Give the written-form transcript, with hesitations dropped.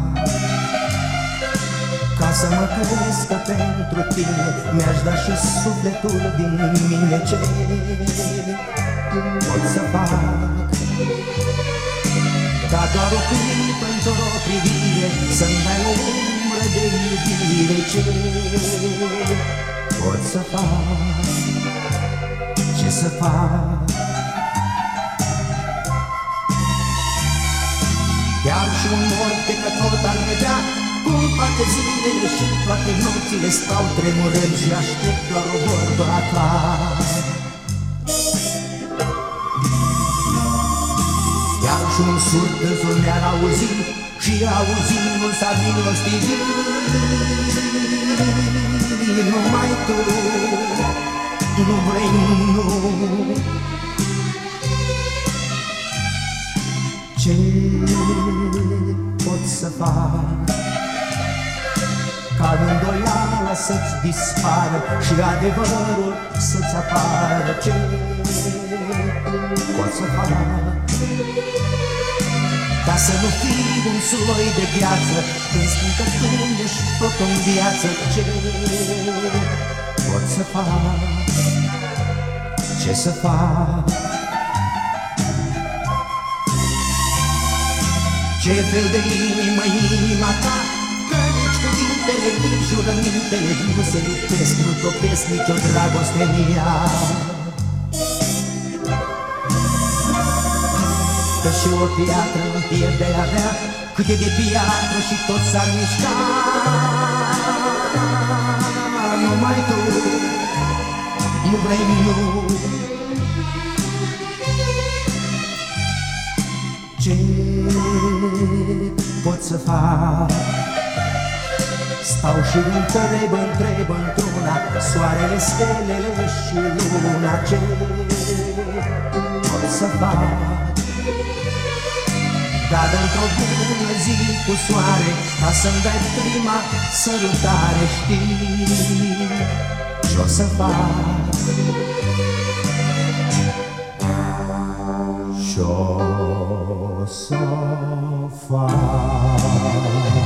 Ca să mă crezi că pentru tine mi-aș da și sufletul din mine. Ce pot să fac? Ca doar o clipă într-o privire să-mi dai o umbră de iubire. Ce pot să fac? Ce să fac? Chiar și un mort pe că tot ar vedea cum toate zilele și toate nopțile stau tremurând și aștept doar o vorbă a ta. Chiar și un surd în sul mi-ar auzi și auzindu-l s-ar milostivi. Numai tu, nu vrei, nu. Ce pot să fac ca îndoiala să-ți dispară și adevărul să-ți apară? Ce pot să fac ca să nu fii un sloi de viață când spun că tu ești tot în viață? Ce pot să fac? Ce să fac? Ce fel de inimă inima ta, că nici cuvintele, nici jurămintele nu se lipesc, nu topesc nicio dragoste în ea. Că și o piatră în pierderea mea, cât e de piatră și tot s-ar mișca. Numai tu, nu vrei, nu. Ce pot să fac? Stau și întreb într-una soarele, stelele și luna. Ce pot să fac? Dar într-o bună zi cu soare, ca să-mi dai prima sărutare, știi ce-o să fac? Ce-o să fac?